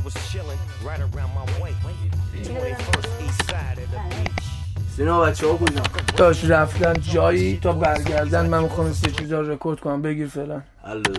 سینا بچه ها کجا؟ داشت رفتن جایی تا برگردن. من میخوام سه چیزا رکورد کنم. بگیر فعلا. حلوش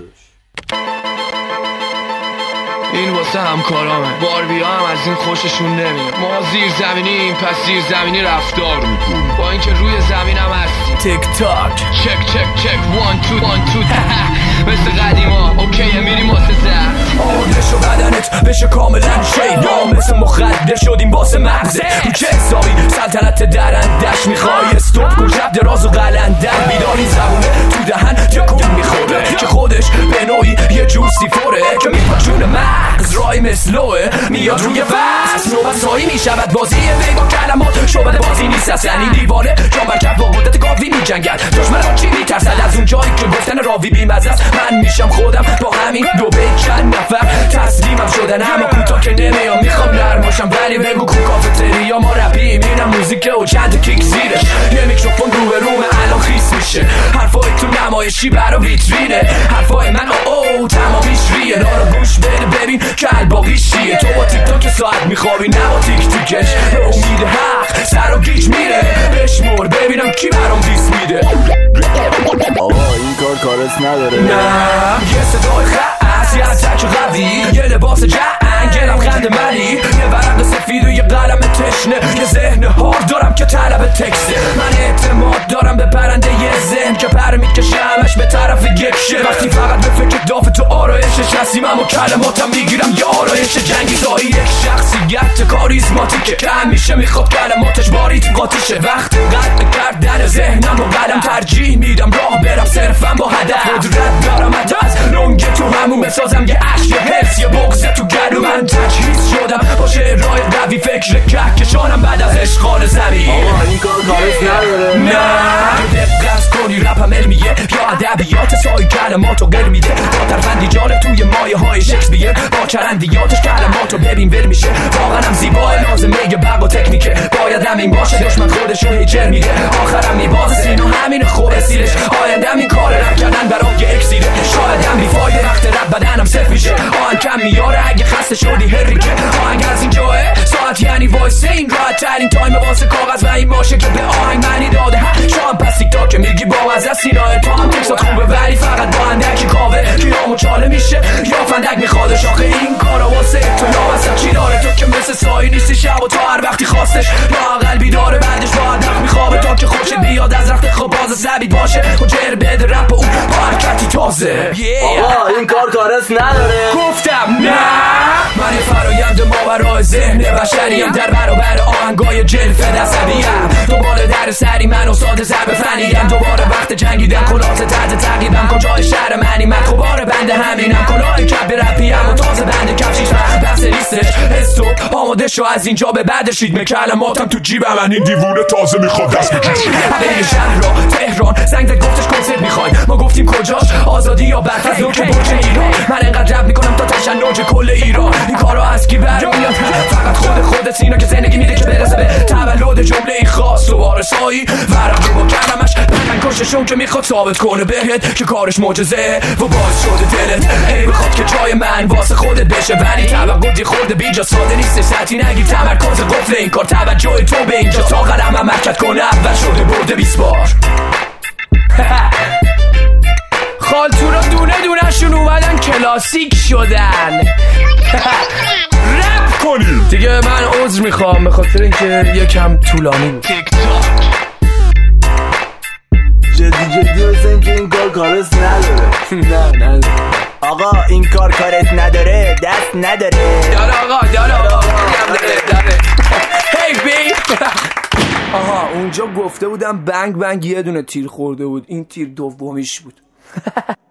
این واسه همکارامه. باربیا هم از این خوششون نمیاد. ما زیر زمینیم، پس زیر زمینی رفتار میکنیم، با اینکه روی زمین هم هستیم. تیک تاک چک چک چک 1 2 1 2 مثل قدیما. اوکیه میریم واسه زد. آماده شو بدنت بشه کاملا شیدا، مثل مخدر شدیم واسه مغزه. رو چه حسابی سلطنت درندش میخوای؟ استوب کن شب دراز و قلندر. بیداری زبونه تو دهن تکون میخوره که خودش به نوعی یه جوسی فوره که میپاشونه مغز. رای مثلوه میاد روی وز نوبتایی میشود بازی وی با کلمات. شعبده بازی نیست اصلا این دیوانه جان برکب با قدرت گاوی میجنگد. دشمن با چی میترسد؟ از اون جایی که گفتن راوی بیمزه است. من میشم خودم با همین دو بیت چند نفر تسلیمم شدن، اما کوتا که نمیام. میخوام نرماشم ولی بگو کو کافتریا ما رپیم. اینم موزیکه و چند کیک زیرش. یه میکروفون رو به رومه الان خیس میشه. حرفای تو نمایشی برا ویترینه. حرفای من او تمامیش ریه. دارو گوش بده ببین که الباقی شیه. تو با تیک تاک ساعت میخوابی نه با تیک تیکش. به امید حق سر و گیج میره. بشمر ببینم کی برام دیس میده. آقا این کار کارت نداره. نه یه صدای خاص، یه اتک قوی، یه لباس جنگ، یه لبخند ملی، یه ورق سفید و یه قلم تشنه. یه ذهن هار دارم که طلب تکسه. من اعتماد دارم به پرنده یه ذهن که پر میکشمش به طرف یکشه. وقتی فقط به فکر داف تو آرایشش هستیم، اما کلماتم میگیرم یه آرایش جنگی. زایی یک شخصیت کاریزماتیکه که همیشه میخواد کلماتش باریت قاطیشه. وقت قطع کردن ذهنم و قلم ترجیح میدم راه برم صرفم با هدف. قدرت دارم حتی از لنگ تو همون بسازم یه عشق، یه حس، یه بغض تو گلو. من تجهیز شدم با شعرهای قوی، فکر کهکشانم بعد از اشغال زمین. آقا این کار کارت نداره. نه دقت کنی رپم علمیه یا ادبیات سای کلماتو قل میده. با ترفندی جالب توی مایه های شکسپیر، با چرندیاتش کلماتو ببین ول میشه. واقعا هم زیبای لازمه یه برق و تکنیکه. باید همین باشه دشمن خودشو هیجر میده. آخرم میبازه سینو همین خوبه سیلش. آیندم این کار رپ کردن برای اکسیره. شاید هم بیفایده وقت رپ بدنم صف میشه. آهنگ کم میاره اگه خسته شدی هریکه. آهنگ از این جاه ساعت یعنی وایسه. این راحت ترین تایم واسه کاغذ و این باشه که به آهنگ معنی داده. شام پس تیک تاک میگی با از سینای تو هم تکسات خوبه ولی فقط با اندکی کاوه. کیامو چاله میشه یا فندک میخواد. شاخه این کارا واسه تو یا اصلا چی داره؟ تو که مثل سایی نیستی شب و تا هر وقتی خواستش یا قلبی داره بعدش با نخ میخوابه تا که خوشت بیاد از رخت خواب باز زبید باشه و جر بده رپ اون با حرکتی تازه. آقا این کار کارت نداره. گفتم نه. من فرایند ماورای ذهن بشریم در برابر آهنگای جلفه عصبیم. دوباره در سری من استاد ضرب فنیم. دوباره وقت جنگیدن کلات تحت تعقیبم. کجای شهر منی من خوبار بند همینم. کلاه کپ رپیم و تازه بند کفشیش بحث لیستش. استوب آماده شو از اینجا به بعدش ریتم کلماتم تو جیبم. من این دیوونه تازه میخواد دست بکشه. بین شهر را تهران زنگ زد گفتش کنسرت میخوای. ما گفتیم کجاش آزادی یا برفض که برج ایران. من انقدر رپ میکنم تا تشنج کل ایران. این کارا از کی برمیاد؟ فقط خودت سینا که زندگی میده که برسه به تولد جمله ای خاص. دوباره سایی ورقی با کلمش من کششون که میخواد ثابت کنه بهت که کارش معجزه و باعث شده دلت ای بخواد که جای من واسه خودت بشه. ولی توقعی خورده بیجا ساده نیست. سطحی نگیر تمرکز قفل این کار. توجه تو به اینجا تا قدم هم حرکت کنه اول شده برده 20 بار. خالتورا دونه دونه شون اومدن کلاسیک شدن. رپ کنی دیگه. من عذر میخوام به خاطر اینکه یکم طولانی بود. تیک تاک جدی مثل که این کار کارت نداره. نه آقا این کار کارت نداره. دست نداره. داره آقا داره. هی بی آها اونجا گفته بودم بنگ بنگ یه دونه تیر خورده بود. این تیر دومیش بود.